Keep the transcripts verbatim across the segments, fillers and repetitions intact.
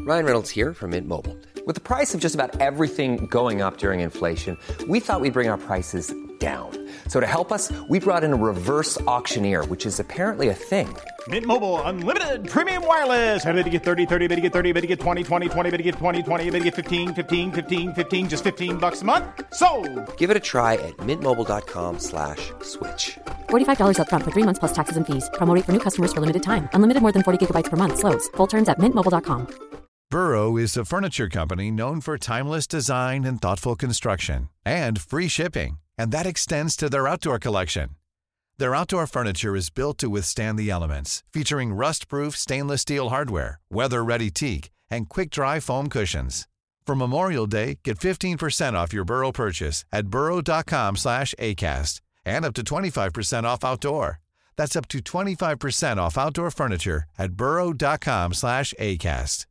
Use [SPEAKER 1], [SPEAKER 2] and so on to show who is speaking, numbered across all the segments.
[SPEAKER 1] Ryan Reynolds here from Mint Mobile. With the price of just about everything going up during inflation, we thought we'd bring our prices down. So to help us, we brought in a reverse auctioneer, which is apparently a thing.
[SPEAKER 2] Mint Mobile Unlimited Premium Wireless. How to get thirty, thirty, how to get thirty, how to get twenty, twenty, twenty, how to get twenty, twenty, how to get fifteen, fifteen, fifteen, fifteen, just fifteen bucks a month? Sold!
[SPEAKER 1] Give it a try at mintmobile.com slash switch.
[SPEAKER 3] forty-five dollars up front for three months plus taxes and fees. Promo rate for new customers for limited time. Unlimited more than forty gigabytes per month. Slows full terms at mint mobile dot com.
[SPEAKER 4] Burrow is a furniture company known for timeless design and thoughtful construction and free shipping, and that extends to their outdoor collection. Their outdoor furniture is built to withstand the elements, featuring rust-proof stainless steel hardware, weather-ready teak, and quick-dry foam cushions. For Memorial Day, get fifteen percent off your Burrow purchase at burrow.com slash ACAST and up to twenty-five percent off outdoor. That's up to twenty-five percent off outdoor furniture at burrow.com slash ACAST.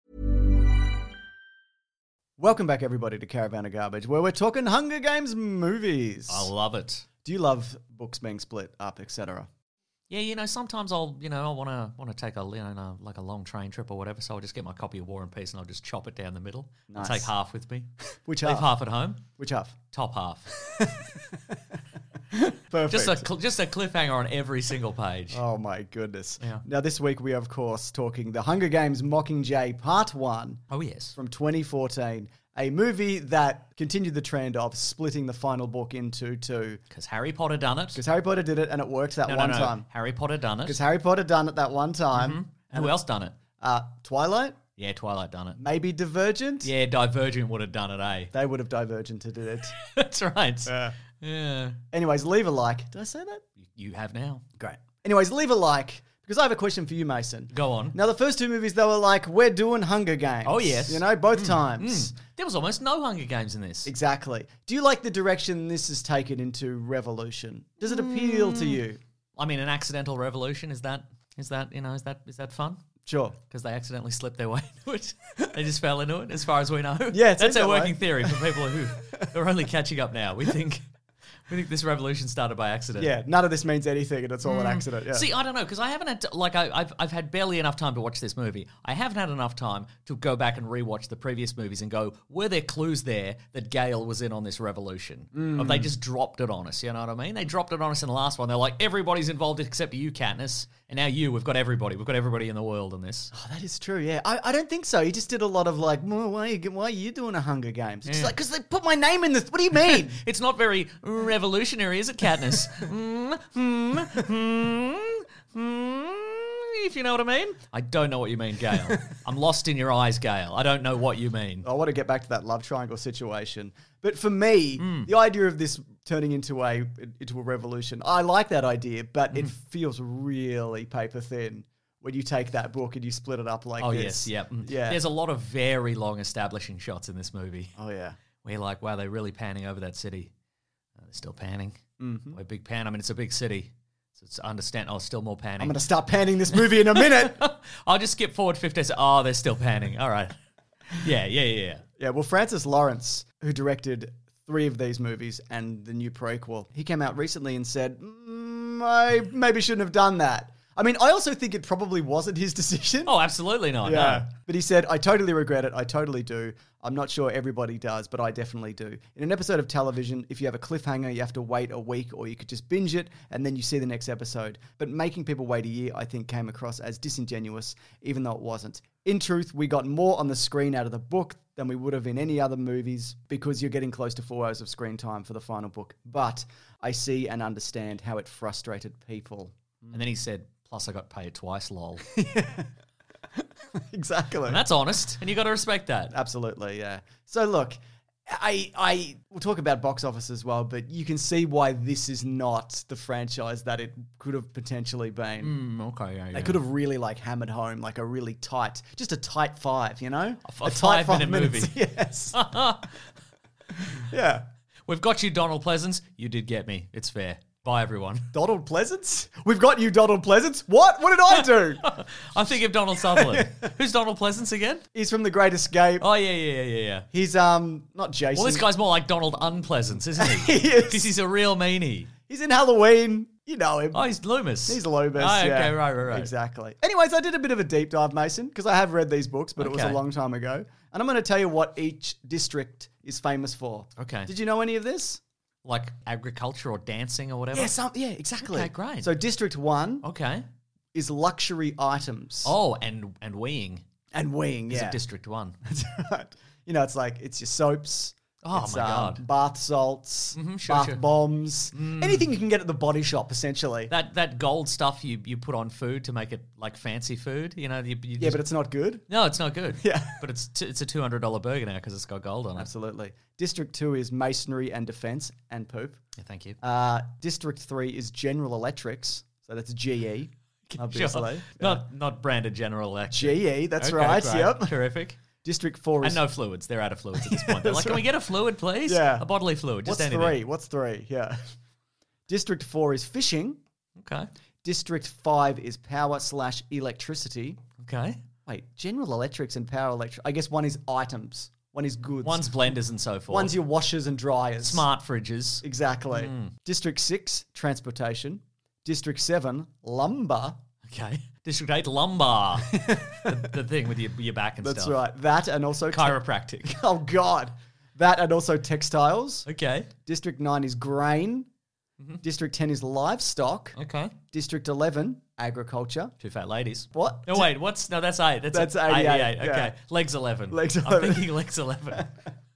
[SPEAKER 5] Welcome back, everybody, to Caravan of Garbage, where we're talking Hunger Games movies.
[SPEAKER 6] I love it.
[SPEAKER 5] Do you love books being split up, et cetera?
[SPEAKER 6] Yeah, you know, sometimes I'll, you know, I want to want to take a, you know, like a long train trip or whatever, so I'll just get my copy of War and Peace and I'll just chop it down the middle.
[SPEAKER 5] Nice.
[SPEAKER 6] I'll take half with me.
[SPEAKER 5] Which
[SPEAKER 6] Leave
[SPEAKER 5] half?
[SPEAKER 6] half at home.
[SPEAKER 5] Which half?
[SPEAKER 6] Top half.
[SPEAKER 5] Perfect.
[SPEAKER 6] Just a cl- just a cliffhanger on every single page.
[SPEAKER 5] Oh, my goodness.
[SPEAKER 6] Yeah.
[SPEAKER 5] Now, this week we are, of course, talking The Hunger Games Mockingjay Part one.
[SPEAKER 6] Oh, yes.
[SPEAKER 5] From twenty fourteen. A movie that continued the trend of splitting the final book into two.
[SPEAKER 6] Because Harry Potter done it.
[SPEAKER 5] Because Harry Potter did it and it worked that
[SPEAKER 6] no,
[SPEAKER 5] one
[SPEAKER 6] no, no.
[SPEAKER 5] time.
[SPEAKER 6] Harry Potter done it.
[SPEAKER 5] Because Harry Potter done it that one time.
[SPEAKER 6] Mm-hmm.
[SPEAKER 5] And
[SPEAKER 6] Who else done it?
[SPEAKER 5] Uh, Twilight?
[SPEAKER 6] Yeah, Twilight done it.
[SPEAKER 5] Maybe Divergent?
[SPEAKER 6] Yeah, Divergent would have done it, eh?
[SPEAKER 5] They would have Divergented it.
[SPEAKER 6] That's right.
[SPEAKER 5] Yeah.
[SPEAKER 6] Yeah.
[SPEAKER 5] Anyways, leave a like. Did I say that?
[SPEAKER 6] You have now.
[SPEAKER 5] Great. Anyways, leave a like, because I have a question for you, Mason.
[SPEAKER 6] Go on.
[SPEAKER 5] Now, the first two movies, they were like, we're doing Hunger Games.
[SPEAKER 6] Oh, yes.
[SPEAKER 5] You know, both
[SPEAKER 6] Mm,
[SPEAKER 5] times.
[SPEAKER 6] Mm. There was almost no Hunger Games in this.
[SPEAKER 5] Exactly. Do you like the direction this is taken into Revolution? Does it appeal to you?
[SPEAKER 6] I mean, an accidental revolution, is that, is that, you know, is that, is that fun?
[SPEAKER 5] Sure.
[SPEAKER 6] Because they accidentally slipped their way into it. They just fell into it, as far as we know.
[SPEAKER 5] Yeah, it
[SPEAKER 6] That's
[SPEAKER 5] seems
[SPEAKER 6] our
[SPEAKER 5] that way.
[SPEAKER 6] working theory for people who are only catching up now. We think we think this revolution started by accident.
[SPEAKER 5] Yeah, none of this means anything and it's all an accident. Yeah.
[SPEAKER 6] See, I don't know, because I haven't had, to, like, I, I've I've had barely enough time to watch this movie. I haven't had enough time to go back and rewatch the previous movies and go, were there clues there that Gale was in on this revolution?
[SPEAKER 5] Mm.
[SPEAKER 6] Or they just dropped it on us, you know what I mean? They dropped it on us in the last one. They're like, everybody's involved except you, Katniss. And now you, we've got everybody. We've got everybody in the world in this.
[SPEAKER 5] Oh, that is true, yeah. I, I don't think so. He just did a lot of like, well, why, are you, why are you doing a Hunger Games? It's
[SPEAKER 6] Yeah.
[SPEAKER 5] like, because they put my name in this. What do you mean?
[SPEAKER 6] It's not very revolutionary, is it, Katniss? mm, mm, mm, mm, if you know what I mean. I don't know what you mean, Gale. I'm lost in your eyes, Gale. I don't know what you mean.
[SPEAKER 5] I want to get back to that love triangle situation. But for me,
[SPEAKER 6] Mm.
[SPEAKER 5] the idea of this turning into a into a revolution, I like that idea, but
[SPEAKER 6] Mm.
[SPEAKER 5] it feels really paper thin when you take that book and you split it up like
[SPEAKER 6] Oh,
[SPEAKER 5] this.
[SPEAKER 6] yes, yep. Mm.
[SPEAKER 5] Yeah.
[SPEAKER 6] There's a lot of very long establishing shots in this movie.
[SPEAKER 5] Oh, yeah.
[SPEAKER 6] Where you're like, wow, they're really panning over that city. Uh, they're still panning.
[SPEAKER 5] Mhm.
[SPEAKER 6] Boy, big pan. I mean, it's a big city. So it's understand. Oh, still more panning.
[SPEAKER 5] I'm going to start panning this movie in a minute.
[SPEAKER 6] I'll just skip forward fifty. Oh, they're still panning. All right. Yeah, yeah, yeah, yeah.
[SPEAKER 5] Yeah, well, Francis Lawrence, who directed three of these movies and the new prequel, he came out recently and said, mm, I maybe shouldn't have done that. I mean, I also think it probably wasn't his decision.
[SPEAKER 6] Oh, absolutely not.
[SPEAKER 5] Yeah.
[SPEAKER 6] No.
[SPEAKER 5] But he said, I totally regret it. I totally do. I'm not sure everybody does, but I definitely do. In an episode of television, if you have a cliffhanger, you have to wait a week, or you could just binge it and then you see the next episode. But making people wait a year, I think, came across as disingenuous, even though it wasn't. In truth, we got more on the screen out of the book than we would have in any other movies, because you're getting close to four hours of screen time for the final book. But I see and understand how it frustrated people.
[SPEAKER 6] And then he said, plus I got paid twice, lol.
[SPEAKER 5] Exactly.
[SPEAKER 6] And that's honest, and you got to respect that.
[SPEAKER 5] Absolutely, yeah. So look, I I we'll talk about box office as well, but you can see why this is not the franchise that it could have potentially been.
[SPEAKER 6] Mm, okay, yeah, yeah.
[SPEAKER 5] They could have really like hammered home like a really tight, just a tight five, you know,
[SPEAKER 6] A, f- a five-minute movie.
[SPEAKER 5] Yes. Yeah.
[SPEAKER 6] We've got you, Donald Pleasance. You did get me. It's fair. Bye, everyone.
[SPEAKER 5] Donald Pleasance? We've got you, Donald Pleasance. What? What did I do?
[SPEAKER 6] I'm thinking of Donald Sutherland. Who's Donald Pleasance again?
[SPEAKER 5] He's from The Great Escape.
[SPEAKER 6] Oh, yeah, yeah, yeah, yeah, yeah.
[SPEAKER 5] He's um not Jason.
[SPEAKER 6] Well, this guy's more like Donald Unpleasance, isn't he?
[SPEAKER 5] He is.
[SPEAKER 6] Because he's a real meanie.
[SPEAKER 5] He's in Halloween. You know him.
[SPEAKER 6] Oh, he's Loomis.
[SPEAKER 5] He's Loomis.
[SPEAKER 6] Oh, okay,
[SPEAKER 5] yeah.
[SPEAKER 6] right, right, right.
[SPEAKER 5] Exactly. Anyways, I did a bit of a deep dive, Mason, because I have read these books, but it was a
[SPEAKER 6] Okay.
[SPEAKER 5] long time ago. And I'm going to tell you what each district is famous for.
[SPEAKER 6] Okay.
[SPEAKER 5] Did you know any of this?
[SPEAKER 6] Like agriculture or dancing or whatever?
[SPEAKER 5] Yeah, some, yeah, exactly.
[SPEAKER 6] Okay, great.
[SPEAKER 5] So District one
[SPEAKER 6] Okay.
[SPEAKER 5] is luxury items.
[SPEAKER 6] Oh, and and weeing
[SPEAKER 5] And weeing,
[SPEAKER 6] is
[SPEAKER 5] yeah.
[SPEAKER 6] a District one.
[SPEAKER 5] That's right. You know, it's like, it's your soaps.
[SPEAKER 6] Oh,
[SPEAKER 5] it's,
[SPEAKER 6] my
[SPEAKER 5] um,
[SPEAKER 6] God.
[SPEAKER 5] Bath salts,
[SPEAKER 6] Mhm, sure,
[SPEAKER 5] bath
[SPEAKER 6] sure.
[SPEAKER 5] bombs, anything you can get at the body shop, essentially.
[SPEAKER 6] That that gold stuff you, you put on food to make it like fancy food, you know? You, you
[SPEAKER 5] yeah,
[SPEAKER 6] just-
[SPEAKER 5] but it's not good.
[SPEAKER 6] no, it's not good.
[SPEAKER 5] Yeah.
[SPEAKER 6] but it's t- it's a two hundred dollar burger now because it's got gold on it.
[SPEAKER 5] Absolutely. District two is masonry and defense and poop.
[SPEAKER 6] Yeah, thank you.
[SPEAKER 5] Uh, District three is General Electrics. So that's G E, obviously.
[SPEAKER 6] Sure. Not not branded General Electric.
[SPEAKER 5] G E, that's
[SPEAKER 6] Okay,
[SPEAKER 5] right.
[SPEAKER 6] great.
[SPEAKER 5] Yep.
[SPEAKER 6] Terrific.
[SPEAKER 5] District four is...
[SPEAKER 6] And no fluids. They're out of fluids at this point. They're like,
[SPEAKER 5] That's
[SPEAKER 6] can we
[SPEAKER 5] right.
[SPEAKER 6] get a fluid, please?
[SPEAKER 5] Yeah.
[SPEAKER 6] A bodily fluid. Just
[SPEAKER 5] What's
[SPEAKER 6] anything.
[SPEAKER 5] three? What's three? Yeah. District four is fishing.
[SPEAKER 6] Okay.
[SPEAKER 5] District five is power slash electricity.
[SPEAKER 6] Okay.
[SPEAKER 5] Wait, General Electrics and power electric. I guess one is items. One is goods.
[SPEAKER 6] One's blenders and so forth.
[SPEAKER 5] One's your washers and dryers.
[SPEAKER 6] smart fridges.
[SPEAKER 5] Exactly.
[SPEAKER 6] Mm.
[SPEAKER 5] District six, transportation. District seven, lumber.
[SPEAKER 6] Okay. District eight, lumbar. the, the thing with your, your back and
[SPEAKER 5] That's
[SPEAKER 6] stuff.
[SPEAKER 5] right. That and also... te-
[SPEAKER 6] Chiropractic.
[SPEAKER 5] oh, God. That and also textiles.
[SPEAKER 6] Okay.
[SPEAKER 5] District nine is grain.
[SPEAKER 6] Mm-hmm.
[SPEAKER 5] District ten is livestock.
[SPEAKER 6] Okay.
[SPEAKER 5] District eleven, agriculture.
[SPEAKER 6] Two fat ladies.
[SPEAKER 5] What?
[SPEAKER 6] No, wait. What's... No, that's eight. That's,
[SPEAKER 5] That's
[SPEAKER 6] a-
[SPEAKER 5] eighty-eight,
[SPEAKER 6] Okay.
[SPEAKER 5] yeah.
[SPEAKER 6] Legs eleven.
[SPEAKER 5] Legs
[SPEAKER 6] I'm
[SPEAKER 5] eleven.
[SPEAKER 6] thinking legs eleven.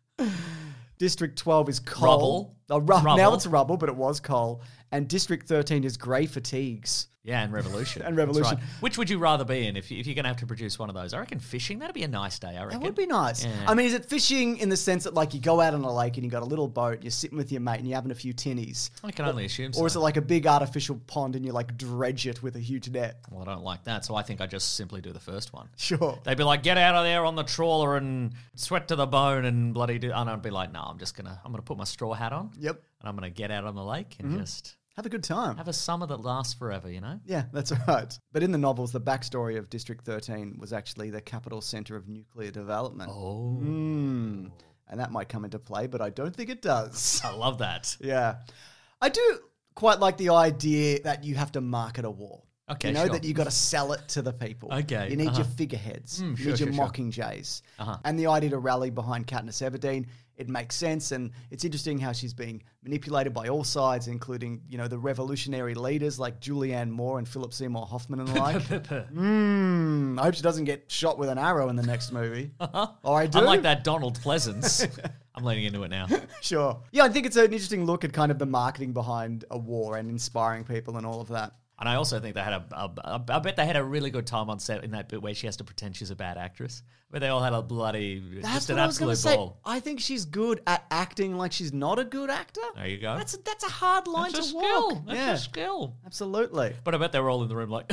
[SPEAKER 5] District twelve is coal.
[SPEAKER 6] Rubble.
[SPEAKER 5] Oh, ru- Now
[SPEAKER 6] Rubble.
[SPEAKER 5] it's rubble, but it was coal. And District thirteen is grey fatigues.
[SPEAKER 6] Yeah, and revolution.
[SPEAKER 5] And
[SPEAKER 6] That's
[SPEAKER 5] revolution.
[SPEAKER 6] right. Which would you rather be in if, you, if you're going to have to produce one of those? I reckon fishing. That'd be a nice day, I reckon.
[SPEAKER 5] That would be nice.
[SPEAKER 6] Yeah.
[SPEAKER 5] I mean, is it fishing in the sense that, like, you go out on a lake and you got a little boat, you're sitting with your mate and you're having a few tinnies?
[SPEAKER 6] I can only assume so.
[SPEAKER 5] Or is it like a big artificial pond and you, like, dredge it with a huge net?
[SPEAKER 6] Well, I don't like that, so I think I just simply do the first one.
[SPEAKER 5] Sure.
[SPEAKER 6] They'd be like, get out of there on the trawler and sweat to the bone and bloody do. And I'd be like, no, I'm just gonna, I'm gonna put my straw hat on.
[SPEAKER 5] Yep.
[SPEAKER 6] And I'm gonna get out on the lake and just
[SPEAKER 5] Have a good time.
[SPEAKER 6] have a summer that lasts forever. You know.
[SPEAKER 5] Yeah, that's right. But in the novels, the backstory of District thirteen was actually the capital centre of nuclear development.
[SPEAKER 6] Oh,
[SPEAKER 5] Mm. And that might come into play, but I don't think it does.
[SPEAKER 6] I love that.
[SPEAKER 5] Yeah. I do quite like the idea that you have to market a war.
[SPEAKER 6] Okay,
[SPEAKER 5] You know,
[SPEAKER 6] sure.
[SPEAKER 5] that you got to sell it to the people.
[SPEAKER 6] Okay,
[SPEAKER 5] You need
[SPEAKER 6] uh-huh.
[SPEAKER 5] your figureheads.
[SPEAKER 6] Mm,
[SPEAKER 5] you
[SPEAKER 6] sure,
[SPEAKER 5] need your
[SPEAKER 6] sure, sure.
[SPEAKER 5] mockingjays.
[SPEAKER 6] Uh-huh.
[SPEAKER 5] And the idea to rally behind Katniss Everdeen, it makes sense. And it's interesting how she's being manipulated by all sides, including, you know, the revolutionary leaders like Julianne Moore and Philip Seymour Hoffman and the like. mm, I hope she doesn't get shot with an arrow in the next movie. Or I do.
[SPEAKER 6] Unlike that Donald Pleasance. I'm leaning into it now.
[SPEAKER 5] Sure. Yeah, I think it's an interesting look at kind of the marketing behind a war and inspiring people and all of that.
[SPEAKER 6] And I also think they had a, a, a, I bet they had a really good time on set in that bit where she has to pretend she's a bad actress. But they all had a bloody,
[SPEAKER 5] That's
[SPEAKER 6] just an
[SPEAKER 5] what I was going
[SPEAKER 6] absolute
[SPEAKER 5] to say.
[SPEAKER 6] ball.
[SPEAKER 5] I think she's good at acting like she's not a good actor.
[SPEAKER 6] There you go.
[SPEAKER 5] That's a, that's a hard line
[SPEAKER 6] That's a
[SPEAKER 5] to
[SPEAKER 6] skill.
[SPEAKER 5] walk.
[SPEAKER 6] That's
[SPEAKER 5] yeah,
[SPEAKER 6] a skill.
[SPEAKER 5] absolutely.
[SPEAKER 6] But I bet they were all in the room like,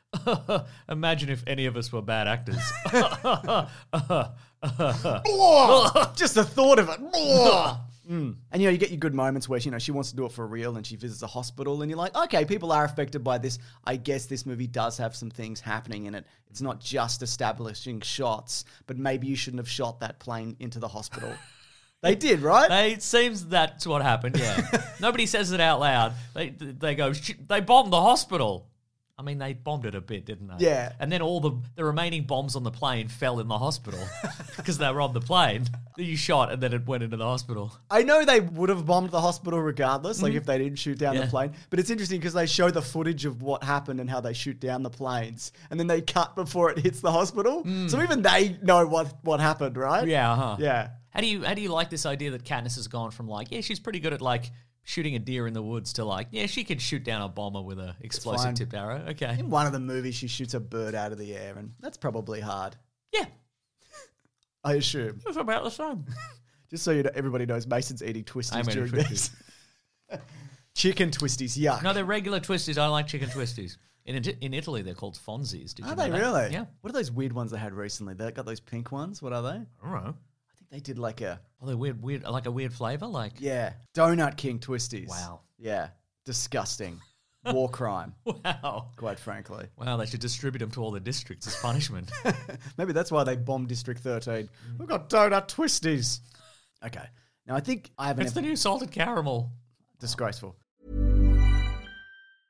[SPEAKER 6] imagine if any of us were bad actors.
[SPEAKER 5] Just the thought of it. Mm. And, you know, you get your good moments where, you know, she wants to do it for real and she visits a hospital and you're like, okay, people are affected by this. I guess this movie does have some things happening in it. It's not just establishing shots, but maybe you shouldn't have shot that plane into the hospital. They did, right?
[SPEAKER 6] They, it seems that's what happened, yeah. Nobody says it out loud. They they go, "Shit, they bombed the hospital. I mean, they bombed it a bit, didn't they?
[SPEAKER 5] Yeah.
[SPEAKER 6] And then all the, the remaining bombs on the plane fell in the hospital because they were on the plane that you shot and then it went into the hospital.
[SPEAKER 5] I know they would have bombed the hospital regardless, like if they didn't shoot down
[SPEAKER 6] Yeah.
[SPEAKER 5] the plane. But it's interesting because they show the footage of what happened and how they shoot down the planes, and then they cut before it hits the hospital. So even they know what, what happened, right?
[SPEAKER 6] Yeah, uh-huh.
[SPEAKER 5] Yeah.
[SPEAKER 6] How do you how do you like this idea that Katniss has gone from like, yeah, she's pretty good at like shooting a deer in the woods to like, yeah, she could shoot down a bomber with a explosive
[SPEAKER 5] fine.
[SPEAKER 6] tipped arrow. Okay.
[SPEAKER 5] In one of the movies, she shoots a bird out of the air, and that's probably hard.
[SPEAKER 6] Yeah.
[SPEAKER 5] I assume.
[SPEAKER 6] It's about the same.
[SPEAKER 5] Just so you know, everybody knows, Mason's eating twisties
[SPEAKER 6] I'm eating
[SPEAKER 5] during
[SPEAKER 6] twisties.
[SPEAKER 5] this. Chicken twisties, yuck.
[SPEAKER 6] No, they're regular twisties. I like chicken twisties. In It- in Italy, they're called fonzies. Did you
[SPEAKER 5] Are
[SPEAKER 6] know
[SPEAKER 5] they
[SPEAKER 6] that?
[SPEAKER 5] really?
[SPEAKER 6] Yeah.
[SPEAKER 5] What are those weird ones they had recently? They got those pink ones. What are they? I
[SPEAKER 6] I don't know.
[SPEAKER 5] think they did like a
[SPEAKER 6] Oh, they're weird, weird, like a weird flavor. Like,
[SPEAKER 5] yeah Donut King twisties.
[SPEAKER 6] Wow.
[SPEAKER 5] Yeah, disgusting. War crime,
[SPEAKER 6] wow,
[SPEAKER 5] quite frankly.
[SPEAKER 6] wow. They should distribute them to all the districts as punishment.
[SPEAKER 5] Maybe that's why they bombed District thirteen. We've got donut twisties. Okay. Now I think I have an
[SPEAKER 6] It's the new salted caramel.
[SPEAKER 5] disgraceful.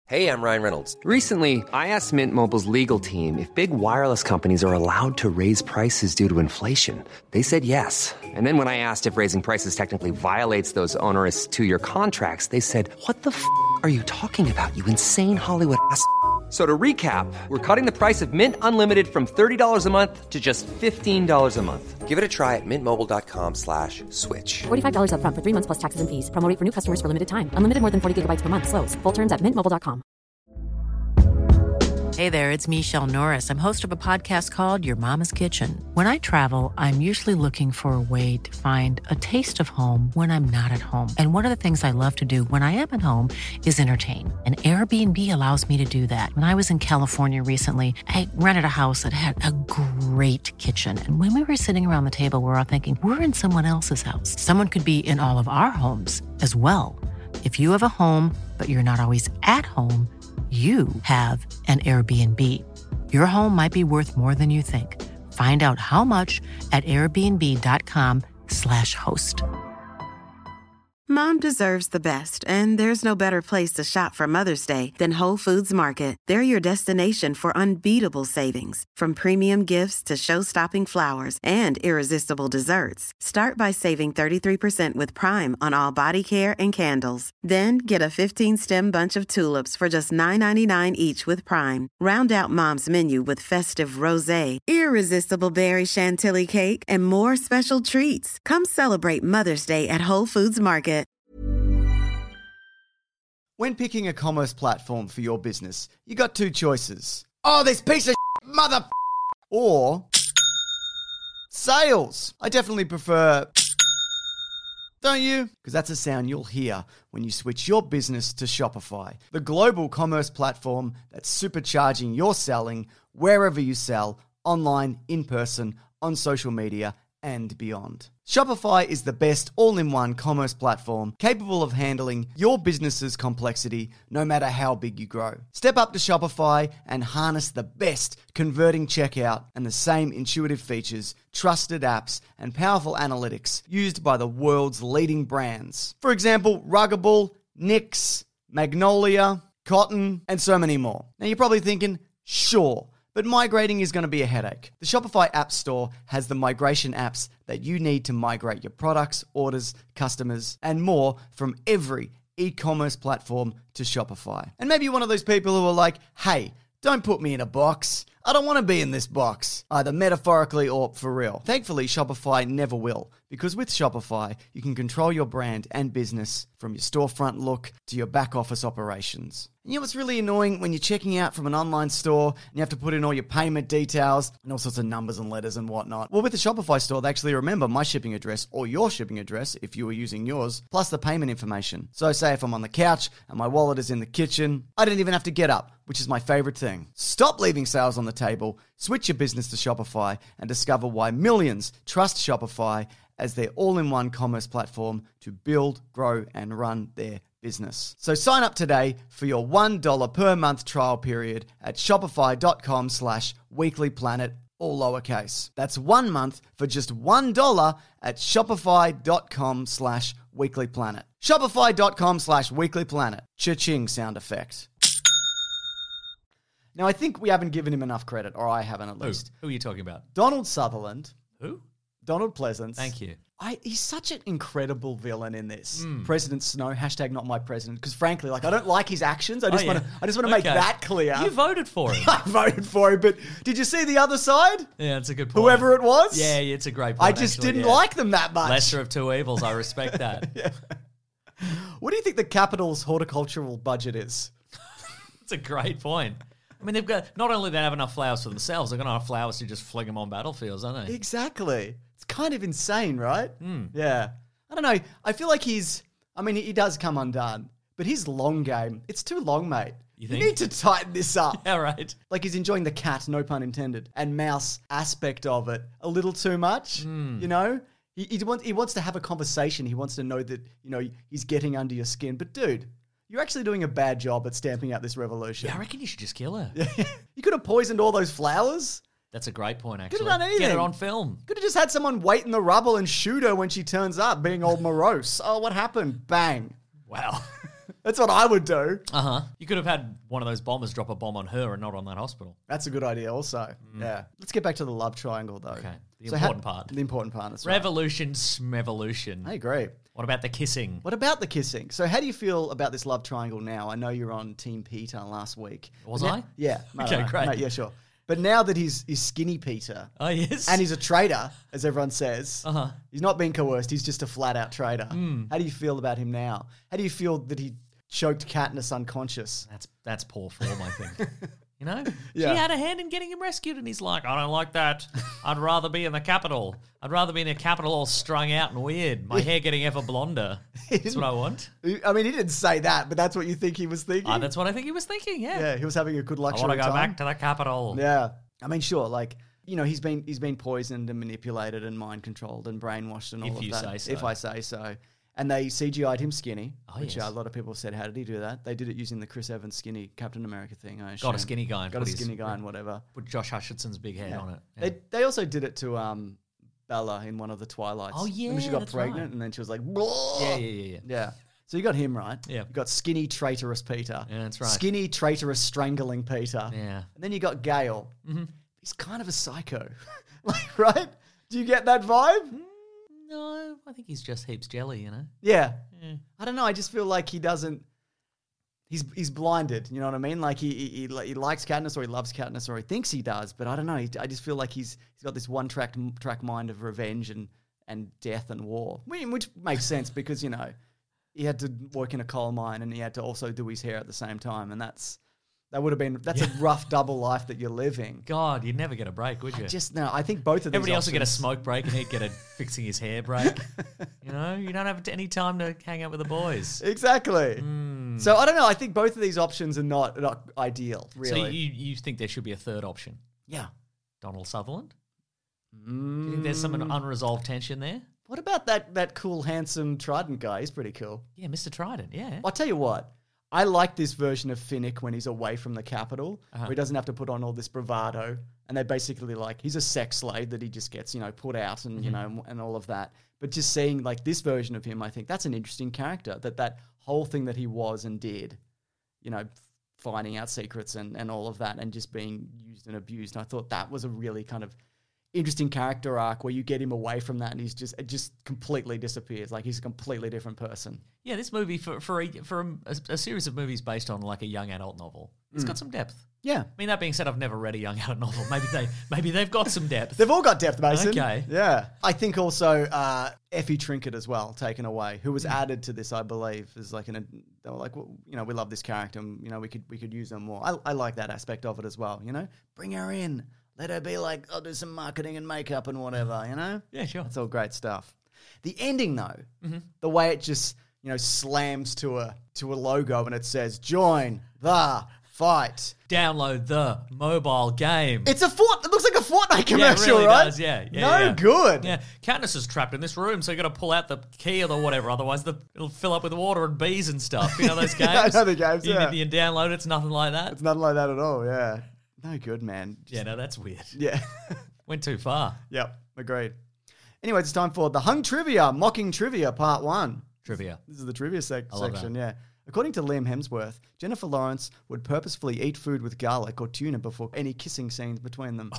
[SPEAKER 1] Hey, I'm Ryan Reynolds. Recently, I asked Mint Mobile's legal team if big wireless companies are allowed to raise prices due to inflation. They said yes. And then when I asked if raising prices technically violates those onerous two-year contracts, they said, what the f*** are you talking about, you insane Hollywood ass f- So to recap, we're cutting the price of Mint Unlimited from thirty dollars a month to just fifteen dollars a month. Give it a try at mintmobile.com slash switch.
[SPEAKER 3] forty-five dollars up front for three months plus taxes and fees. Promo rate for new customers for limited time. Unlimited more than forty gigabytes per month. Slows full terms at mint mobile dot com.
[SPEAKER 7] Hey there, it's Michelle Norris. I'm host of a podcast called Your Mama's Kitchen. When I travel, I'm usually looking for a way to find a taste of home when I'm not at home. And one of the things I love to do when I am at home is entertain. And Airbnb allows me to do that. When I was in California recently, I rented a house that had a great kitchen. And when we were sitting around the table, we were all thinking, we're in someone else's house. Someone could be in all of our homes as well. If you have a home, but you're not always at home, you have an Airbnb. Your home might be worth more than you think. Find out how much at airbnb.com slash host.
[SPEAKER 8] Mom deserves the best, and there's no better place to shop for Mother's Day than Whole Foods Market. They're your destination for unbeatable savings, from premium gifts to show-stopping flowers and irresistible desserts. Start by saving thirty-three percent with Prime on all body care and candles. Then get a fifteen-stem bunch of tulips for just nine ninety-nine each with Prime. Round out Mom's menu with festive rosé, irresistible berry chantilly cake, and more special treats. Come celebrate Mother's Day at Whole Foods Market.
[SPEAKER 5] When picking a commerce platform for your business, you got two choices. Oh, this piece of shit, mother f- or sales. I definitely prefer, don't you? Because that's a sound you'll hear when you switch your business to Shopify, the global commerce platform that's supercharging your selling wherever you sell, online, in person, on social media, and beyond. Shopify is the best all-in-one commerce platform capable of handling your business's complexity no matter how big you grow. Step up to Shopify and harness the best converting checkout and the same intuitive features, trusted apps, and powerful analytics used by the world's leading brands. For example, Ruggable, Nix, Magnolia, Cotton, and so many more. Now you're probably thinking, sure, but migrating is going to be a headache. The Shopify App Store has the migration apps that you need to migrate your products, orders, customers, and more from every e-commerce platform to Shopify. And maybe you're one of those people who are like, hey, don't put me in a box. I don't want to be in this box, either metaphorically or for real. Thankfully, Shopify never will, because with Shopify, you can control your brand and business from your storefront look to your back office operations. And you know what's really annoying? When you're checking out from an online store and you have to put in all your payment details and all sorts of numbers and letters and whatnot. Well, with the Shopify store, they actually remember my shipping address or your shipping address if you were using yours, plus the payment information. So say if I'm on the couch and my wallet is in the kitchen, I didn't even have to get up, which is my favorite thing. Stop leaving sales on the table, switch your business to Shopify, and discover why millions trust Shopify as their all-in-one commerce platform to build, grow, and run their business. So sign up today for your one dollar per month trial period at shopify.com slash weeklyplanet, all lowercase. That's one month for just one dollar at shopify.com slash weeklyplanet. Shopify.com slash weeklyplanet. Cha-ching sound effect. Now, I think we haven't given him enough credit, or I haven't at
[SPEAKER 6] Who?
[SPEAKER 5] least.
[SPEAKER 6] Who are you talking about?
[SPEAKER 5] Donald Sutherland.
[SPEAKER 6] Who?
[SPEAKER 5] Donald Pleasance.
[SPEAKER 6] Thank you.
[SPEAKER 5] I, he's such an incredible villain in this.
[SPEAKER 6] Mm.
[SPEAKER 5] President Snow, hashtag not my president. Because frankly, like I don't like his actions. I just
[SPEAKER 6] Oh,
[SPEAKER 5] want
[SPEAKER 6] yeah.
[SPEAKER 5] to. I just want to make
[SPEAKER 6] Okay.
[SPEAKER 5] that clear.
[SPEAKER 6] You voted for him.
[SPEAKER 5] I voted for him, but did you see the other side?
[SPEAKER 6] Yeah, it's a good point.
[SPEAKER 5] Whoever it was.
[SPEAKER 6] Yeah, yeah, it's a great point.
[SPEAKER 5] I just
[SPEAKER 6] actually,
[SPEAKER 5] didn't
[SPEAKER 6] yeah.
[SPEAKER 5] like them that much.
[SPEAKER 6] Lesser of two evils. I respect that.
[SPEAKER 5] Yeah. What do you think the capital's horticultural budget is?
[SPEAKER 6] It's a great point. I mean, they've got not only do they have enough flowers for themselves, they've got enough flowers to just fling them on battlefields, don't they?
[SPEAKER 5] Exactly. It's kind of insane, right?
[SPEAKER 6] Mm.
[SPEAKER 5] Yeah. I don't know. I feel like he's, I mean, he does come undone, but his long game, it's too long, mate.
[SPEAKER 6] You
[SPEAKER 5] You,
[SPEAKER 6] think?
[SPEAKER 5] need to tighten this up.
[SPEAKER 6] Yeah, right.
[SPEAKER 5] Like he's enjoying the cat, no pun intended, and mouse aspect of it a little too much,
[SPEAKER 6] Mm.
[SPEAKER 5] you know? He, he, wants, he wants to have a conversation. He wants to know that, you know, he's getting under your skin. But dude, you're actually doing a bad job at stamping out this revolution.
[SPEAKER 6] Yeah, I reckon you should just kill her.
[SPEAKER 5] You could have poisoned all those flowers.
[SPEAKER 6] That's a great point, actually.
[SPEAKER 5] Could have done anything.
[SPEAKER 6] Get it on film.
[SPEAKER 5] Could have just had someone wait in the rubble and shoot her when she turns up, being all morose. Oh, what happened? Bang.
[SPEAKER 6] Wow.
[SPEAKER 5] That's what I would do.
[SPEAKER 6] Uh huh. You could have had one of those bombers drop a bomb on her and not on that hospital.
[SPEAKER 5] That's a good idea also. Yeah. Let's get back to the love triangle, though.
[SPEAKER 6] Okay. The
[SPEAKER 5] So how-
[SPEAKER 6] important part.
[SPEAKER 5] The important part, that's right.
[SPEAKER 6] Revolution, smevolution.
[SPEAKER 5] I agree.
[SPEAKER 6] What about the kissing?
[SPEAKER 5] What about the kissing? So how do you feel about this love triangle now? I know you're on Team Peter last week.
[SPEAKER 6] Was
[SPEAKER 5] But now-
[SPEAKER 6] I?
[SPEAKER 5] Yeah. No,
[SPEAKER 6] Okay,
[SPEAKER 5] no, no.
[SPEAKER 6] great.
[SPEAKER 5] No, yeah, sure. But now that he's, he's skinny Peter,
[SPEAKER 6] Oh, yes.
[SPEAKER 5] and he's a traitor, as everyone says,
[SPEAKER 6] Uh-huh.
[SPEAKER 5] he's not being coerced, he's just a flat-out traitor.
[SPEAKER 6] Hmm.
[SPEAKER 5] How do you feel about him now? How do you feel that he choked Katniss unconscious?
[SPEAKER 6] That's that's poor form, I think. You know?
[SPEAKER 5] Yeah.
[SPEAKER 6] She had a hand in getting him rescued, and he's like, I don't like that. I'd rather be in the capital. I'd rather be in a capital all strung out and weird. My hair getting ever blonder. That's what I want.
[SPEAKER 5] I mean, he didn't say that, but that's what you think he was thinking?
[SPEAKER 6] Ah, that's what I think he was thinking, yeah.
[SPEAKER 5] Yeah, he was having a good
[SPEAKER 6] I
[SPEAKER 5] luxury
[SPEAKER 6] want to go
[SPEAKER 5] time.
[SPEAKER 6] back to the capital.
[SPEAKER 5] Yeah. I mean, sure, like, you know, he's been he's been poisoned and manipulated and mind controlled and brainwashed and all
[SPEAKER 6] If
[SPEAKER 5] of
[SPEAKER 6] you
[SPEAKER 5] that.
[SPEAKER 6] say so.
[SPEAKER 5] If I say so. And they C G I'd him skinny,
[SPEAKER 6] Oh,
[SPEAKER 5] which
[SPEAKER 6] yes.
[SPEAKER 5] uh, a lot of people said, how did he do that? They did it using the Chris Evans skinny Captain America thing, I
[SPEAKER 6] Got a
[SPEAKER 5] assume.
[SPEAKER 6] skinny guy and
[SPEAKER 5] Got
[SPEAKER 6] put
[SPEAKER 5] a
[SPEAKER 6] his-
[SPEAKER 5] skinny guy and whatever.
[SPEAKER 6] Put Josh Hutcherson's big head
[SPEAKER 5] Yeah.
[SPEAKER 6] on it. Yeah.
[SPEAKER 5] They they also did it to um, Bella in one of the Twilights.
[SPEAKER 6] Oh,
[SPEAKER 5] Remember she
[SPEAKER 6] yeah,
[SPEAKER 5] got
[SPEAKER 6] that's
[SPEAKER 5] pregnant
[SPEAKER 6] right.
[SPEAKER 5] and then she was like,
[SPEAKER 6] yeah, yeah, yeah, yeah.
[SPEAKER 5] yeah. So you got him right.
[SPEAKER 6] Yeah.
[SPEAKER 5] You got skinny traitorous Peter.
[SPEAKER 6] Yeah, that's right.
[SPEAKER 5] Skinny traitorous strangling Peter.
[SPEAKER 6] Yeah.
[SPEAKER 5] And then you got Gale. Mm-hmm. He's kind of a psycho, like, right? Do you get that vibe?
[SPEAKER 6] No, I think he's just heaps jelly, you know?
[SPEAKER 5] Yeah. I don't know. I just feel like he doesn't. He's he's blinded. You know what I mean? Like he he, he, li- he likes Katniss or he loves Katniss or he thinks he does, but I don't know. He, I just feel like he's he's got this one track track mind of revenge and and death and war, which which makes sense because you know he had to work in a coal mine and he had to also do his hair at the same time, and that's that would have been that's a rough double life that you're living.
[SPEAKER 6] God, you'd never get a break, would you?
[SPEAKER 5] Just no, I think both of these
[SPEAKER 6] Everybody else would get a
[SPEAKER 5] options-
[SPEAKER 6] smoke break and he'd get a fixing his hair break. You know, you don't have any time to hang out with the boys.
[SPEAKER 5] Exactly.
[SPEAKER 6] Hmm.
[SPEAKER 5] So I don't know. I think both of these options are not, not ideal, really.
[SPEAKER 6] So you, you think there should be a third option?
[SPEAKER 5] yeah.
[SPEAKER 6] Donald Sutherland? Do you think there's some unresolved tension there?
[SPEAKER 5] What about that that cool, handsome Trident guy? He's pretty cool.
[SPEAKER 6] Yeah, Mister Trident, yeah.
[SPEAKER 5] I'll tell you what. I like this version of Finnick when he's away from the capital,
[SPEAKER 6] Uh-huh.
[SPEAKER 5] where he doesn't have to put on all this bravado. And they basically like, he's a sex slave that he just gets, you know, put out and, you
[SPEAKER 6] Mm-hmm.
[SPEAKER 5] know, and all of that. But just seeing like this version of him, I think that's an interesting character. That that whole thing that he was and did, you know, finding out secrets and, and all of that and just being used and abused. And I thought that was a really kind of interesting character arc where you get him away from that and he's just, it just completely disappears. Like he's a completely different person.
[SPEAKER 6] Yeah, this movie, for for a, for a, a series of movies based on like a young adult novel, it's got some depth.
[SPEAKER 5] Yeah.
[SPEAKER 6] I mean, that being said, I've never read a young adult novel. Maybe they maybe they've got some depth.
[SPEAKER 5] They've all got depth, Mason.
[SPEAKER 6] Okay.
[SPEAKER 5] Yeah. I think also uh, Effie Trinket as well, taken away, who
[SPEAKER 6] Hmm.
[SPEAKER 5] was added to this, I believe, is like an. They were like, well, you know, we love this character, and, you know, we could we could use them more. I, I like that aspect of it as well. You know, bring her in, let her be like, I'll do some marketing and makeup and whatever. You know.
[SPEAKER 6] Yeah, sure.
[SPEAKER 5] That's all great stuff. The ending, though,
[SPEAKER 6] Mm-hmm.
[SPEAKER 5] the way it just you know slams to a to a logo and it says, "Join the fight."
[SPEAKER 6] Download the mobile game.
[SPEAKER 5] It's a fort. It looks like a Fortnite
[SPEAKER 6] yeah, it
[SPEAKER 5] commercial,
[SPEAKER 6] really
[SPEAKER 5] right?
[SPEAKER 6] does. Yeah, yeah,
[SPEAKER 5] no
[SPEAKER 6] yeah.
[SPEAKER 5] good.
[SPEAKER 6] Yeah, Katniss is trapped in this room, so you got to pull out the key or whatever. Otherwise, the, it'll fill up with water and bees and stuff. You know those games.
[SPEAKER 5] Yeah, I know the games,
[SPEAKER 6] You,
[SPEAKER 5] yeah.
[SPEAKER 6] you download it. It's nothing like that.
[SPEAKER 5] It's nothing like that at all, yeah. No good, man. Just-
[SPEAKER 6] yeah, no, that's weird.
[SPEAKER 5] Yeah.
[SPEAKER 6] Went too far.
[SPEAKER 5] Yep, agreed. Anyway, it's time for the Hung Trivia, Mocking Trivia, Part One.
[SPEAKER 6] Trivia.
[SPEAKER 5] This is the trivia sec-
[SPEAKER 6] I love
[SPEAKER 5] section,
[SPEAKER 6] that.
[SPEAKER 5] yeah. According to Liam Hemsworth, Jennifer Lawrence would purposefully eat food with garlic or tuna before any kissing scenes between them.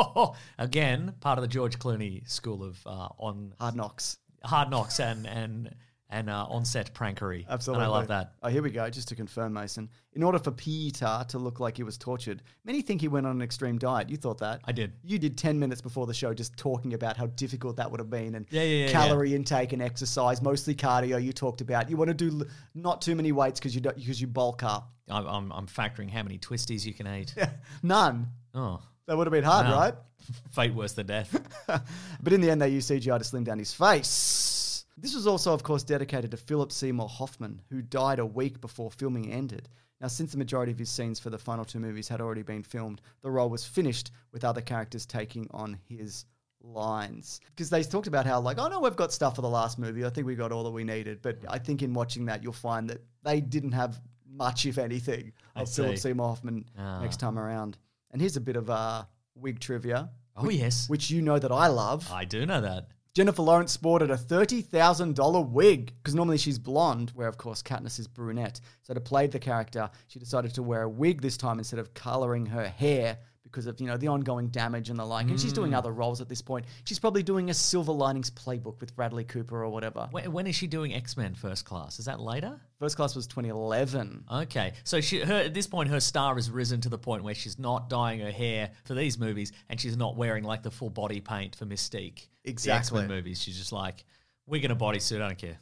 [SPEAKER 6] Again, part of the George Clooney school of uh, on
[SPEAKER 5] Hard knocks.
[SPEAKER 6] hard knocks and and and uh, on-set prankery.
[SPEAKER 5] Absolutely.
[SPEAKER 6] And I love that.
[SPEAKER 5] Oh, here we go. Just to confirm, Mason. In order for Peter to look like he was tortured, many think he went on an extreme diet. You thought that?
[SPEAKER 6] I did.
[SPEAKER 5] You did ten minutes before the show just talking about how difficult that would have been and
[SPEAKER 6] Yeah, yeah, yeah,
[SPEAKER 5] calorie intake and exercise, mostly cardio you talked about. You want to do l- not too many weights because you don't, because you bulk up.
[SPEAKER 6] I'm, I'm I'm factoring how many twisties you can eat.
[SPEAKER 5] None.
[SPEAKER 6] Oh,
[SPEAKER 5] That would have been hard,
[SPEAKER 6] wow.
[SPEAKER 5] right?
[SPEAKER 6] Fate worse than death.
[SPEAKER 5] But in the end, they used C G I to slim down his face. This was also, of course, dedicated to Philip Seymour Hoffman, who died a week before filming ended. Now, since the majority of his scenes for the final two movies had already been filmed, the role was finished with other characters taking on his lines. Because they talked about how, like, oh no, we've got stuff for the last movie. I think we got all that we needed. But I think in watching that, you'll find that they didn't have much, if anything,
[SPEAKER 6] I
[SPEAKER 5] of Philip
[SPEAKER 6] see.
[SPEAKER 5] Seymour Hoffman
[SPEAKER 6] Ah.
[SPEAKER 5] next time around. And here's a bit of uh, wig trivia,
[SPEAKER 6] Oh, yes.
[SPEAKER 5] which you know that I love.
[SPEAKER 6] I do know that.
[SPEAKER 5] Jennifer Lawrence sported a thirty thousand dollars wig, because normally she's blonde, where of course Katniss is brunette. So to play the character, she decided to wear a wig this time instead of colouring her hair because of, you know, the ongoing damage and the like. And she's doing other roles at this point. She's probably doing a Silver Linings Playbook with Bradley Cooper or whatever.
[SPEAKER 6] When, when is she doing X-Men First Class? Is that later?
[SPEAKER 5] First Class was twenty eleven.
[SPEAKER 6] Okay, so she, her, at this point, her star has risen to the point where she's not dyeing her hair for these movies, and she's not wearing like the full body paint for Mystique.
[SPEAKER 5] Exactly.
[SPEAKER 6] The X-Men movies. She's just like, wig and a bodysuit, I don't care.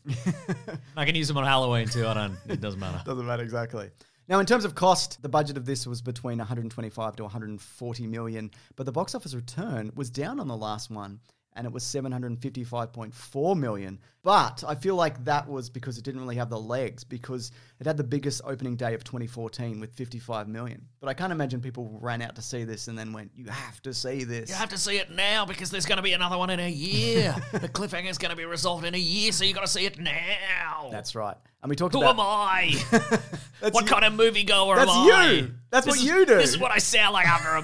[SPEAKER 6] I can use them on Halloween too. I don't. It doesn't matter.
[SPEAKER 5] Doesn't matter exactly. Now, in terms of cost, the budget of this was between one hundred twenty-five to one hundred forty million, but the box office return was down on the last one, and it was seven hundred fifty-five point four million. But I feel like that was because it didn't really have the legs, because it had the biggest opening day of twenty fourteen with fifty-five million. But I can't imagine people ran out to see this and then went, you have to see this.
[SPEAKER 6] You have to see it now because there's going to be another one in a year. The cliffhanger's going to be resolved in a year, so you got to see it now.
[SPEAKER 5] That's right. And we talked
[SPEAKER 6] Who
[SPEAKER 5] about...
[SPEAKER 6] am I?
[SPEAKER 5] That's
[SPEAKER 6] what
[SPEAKER 5] you.
[SPEAKER 6] kind of moviegoer
[SPEAKER 5] That's
[SPEAKER 6] am I?
[SPEAKER 5] you. That's
[SPEAKER 6] This
[SPEAKER 5] what
[SPEAKER 6] is-
[SPEAKER 5] you do.
[SPEAKER 6] This is what I sound like after a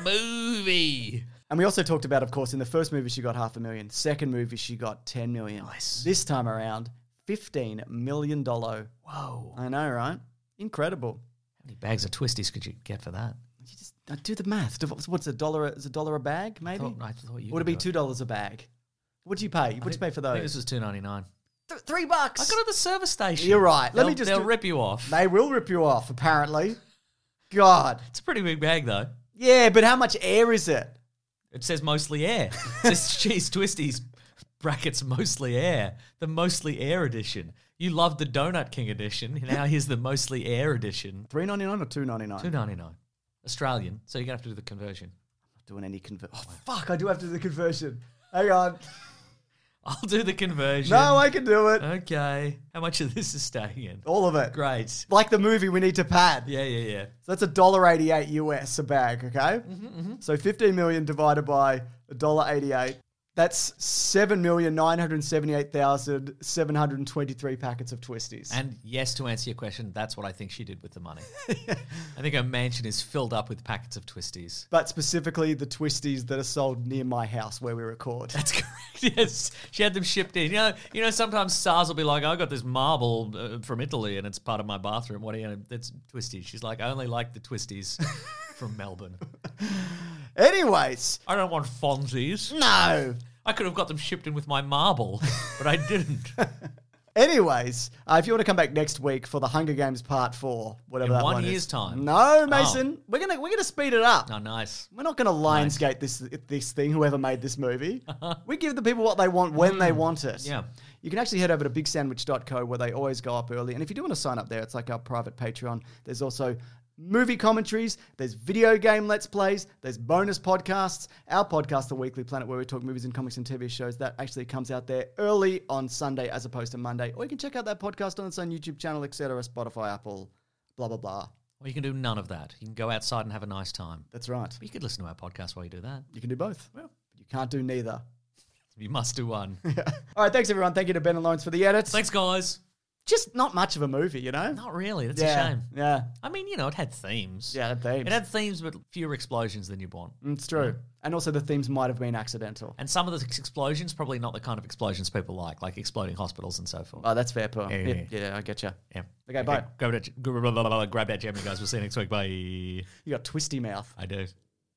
[SPEAKER 6] movie.
[SPEAKER 5] And we also talked about, of course, in the first movie she got half a million. Second movie she got ten million.
[SPEAKER 6] Nice.
[SPEAKER 5] This time around, fifteen million dollars.
[SPEAKER 6] Whoa.
[SPEAKER 5] I know, right? Incredible.
[SPEAKER 6] How many bags of twisties could you get for that?
[SPEAKER 5] You just uh, do the math. What's a dollar? Is a dollar a bag? Maybe.
[SPEAKER 6] I thought, I thought you
[SPEAKER 5] Would it
[SPEAKER 6] could
[SPEAKER 5] be
[SPEAKER 6] do
[SPEAKER 5] two dollars a bag? What'd you pay? What'd you pay for
[SPEAKER 6] I think
[SPEAKER 5] those?
[SPEAKER 6] this was two ninety nine.
[SPEAKER 5] Th- three bucks.
[SPEAKER 6] I got it at the service station.
[SPEAKER 5] You're right. Let
[SPEAKER 6] They'll-
[SPEAKER 5] me just.
[SPEAKER 6] They'll
[SPEAKER 5] do-
[SPEAKER 6] rip you off.
[SPEAKER 5] They will rip you off. Apparently. God.
[SPEAKER 6] It's a pretty big bag though.
[SPEAKER 5] Yeah, but how much air is it?
[SPEAKER 6] It says mostly air. It says cheese twisties brackets mostly air. The mostly air edition. You loved the Donut King edition. Now here's the mostly air edition.
[SPEAKER 5] Three ninety nine or two ninety nine?
[SPEAKER 6] two ninety nine. Australian. So you're gonna have to do the conversion.
[SPEAKER 5] Not doing any conversion. Oh fuck! I do have to do the conversion. Hang on.
[SPEAKER 6] I'll do the conversion.
[SPEAKER 5] No, I can do it.
[SPEAKER 6] Okay. How much of this is staying in?
[SPEAKER 5] All of it.
[SPEAKER 6] Great.
[SPEAKER 5] Like the movie, we need to pad.
[SPEAKER 6] Yeah, yeah, yeah.
[SPEAKER 5] So that's a dollar eighty-eight U S a bag, okay?
[SPEAKER 6] Mm-hmm, mm-hmm.
[SPEAKER 5] So fifteen million divided by a dollar eighty-eight. That's seven million nine hundred seventy-eight thousand seven hundred twenty-three packets of twisties.
[SPEAKER 6] And yes, to answer your question, that's what I think she did with the money. I think her mansion is filled up with packets of twisties.
[SPEAKER 5] But specifically the twisties that are sold near my house where we record.
[SPEAKER 6] That's correct. Yes, she had them shipped in. You know, you know. Sometimes stars will be like, "I got this marble uh, from Italy, and it's part of my bathroom." What do you know? It's twisties. She's like, "I only like the twisties from Melbourne.
[SPEAKER 5] Anyways.
[SPEAKER 6] I don't want Fonzies.
[SPEAKER 5] No.
[SPEAKER 6] I could have got them shipped in with my marble, but I didn't."
[SPEAKER 5] Anyways, uh, if you want to come back next week for the Hunger Games Part Four, whatever
[SPEAKER 6] In
[SPEAKER 5] that
[SPEAKER 6] one
[SPEAKER 5] one
[SPEAKER 6] year's
[SPEAKER 5] is.
[SPEAKER 6] time?
[SPEAKER 5] No, Mason. We're gonna we're gonna speed it up.
[SPEAKER 6] Oh, nice.
[SPEAKER 5] We're not going to Lionsgate this this thing, whoever made this movie. We give the people what they want when they want it.
[SPEAKER 6] Yeah.
[SPEAKER 5] You can actually head over to big sandwich dot co where they always go up early. And if you do want to sign up there, it's like our private Patreon. There's also movie commentaries, there's video game Let's Plays, there's bonus podcasts. Our podcast, The Weekly Planet, where we talk movies and comics and T V shows, that actually comes out there early on Sunday as opposed to Monday. Or you can check out that podcast on its own YouTube channel, et cetera, Spotify, Apple, blah, blah, blah.
[SPEAKER 6] Well, you can do none of that. You can go outside and have a nice time.
[SPEAKER 5] That's right.
[SPEAKER 6] But you could listen to our podcast while you do that.
[SPEAKER 5] You can do both.
[SPEAKER 6] Well.
[SPEAKER 5] You can't do neither.
[SPEAKER 6] You must do one.
[SPEAKER 5] All right, thanks everyone. Thank you to Ben and Lawrence for the edits.
[SPEAKER 6] Thanks, guys.
[SPEAKER 5] Just not much of a movie, you know?
[SPEAKER 6] Not really. That's
[SPEAKER 5] yeah,
[SPEAKER 6] a shame.
[SPEAKER 5] Yeah.
[SPEAKER 6] I mean, you know, it had themes.
[SPEAKER 5] Yeah, it had themes.
[SPEAKER 6] It had themes, but fewer explosions than you'd want.
[SPEAKER 5] It's true. And also the themes might have been accidental.
[SPEAKER 6] And some of the explosions, probably not the kind of explosions people like, like exploding hospitals and so forth.
[SPEAKER 5] Oh, that's fair, Paul.
[SPEAKER 6] Yeah,
[SPEAKER 5] Yeah,
[SPEAKER 6] yeah,
[SPEAKER 5] yeah, I get you.
[SPEAKER 6] Yeah.
[SPEAKER 5] Okay, bye.
[SPEAKER 6] Grab that, grab, grab that Gemini, guys. We'll see you next week. Bye.
[SPEAKER 5] You got twisty mouth.
[SPEAKER 6] I do.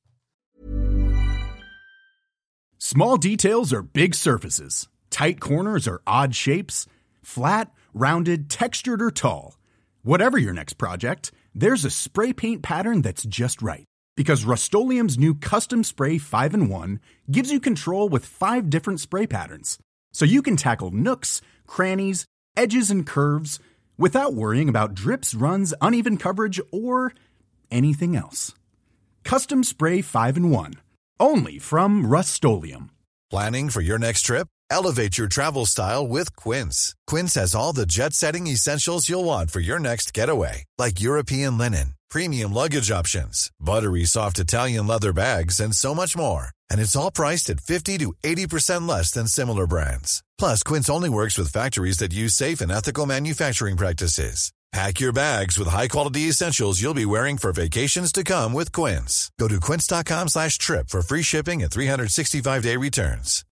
[SPEAKER 9] Small details are big surfaces. Tight corners are odd shapes. Flat, rounded, textured, or tall. Whatever your next project, there's a spray paint pattern that's just right. Because Rust-Oleum's new Custom Spray five in one gives you control with five different spray patterns. So you can tackle nooks, crannies, edges, and curves without worrying about drips, runs, uneven coverage, or anything else. Custom Spray five in one. Only from Rust-Oleum.
[SPEAKER 10] Planning for your next trip? Elevate your travel style with Quince. Quince has all the jet-setting essentials you'll want for your next getaway, like European linen, premium luggage options, buttery soft Italian leather bags, and so much more. And it's all priced at fifty to eighty percent less than similar brands. Plus, Quince only works with factories that use safe and ethical manufacturing practices. Pack your bags with high-quality essentials you'll be wearing for vacations to come with Quince. Go to quince dot com slash trip for free shipping and three sixty-five day returns.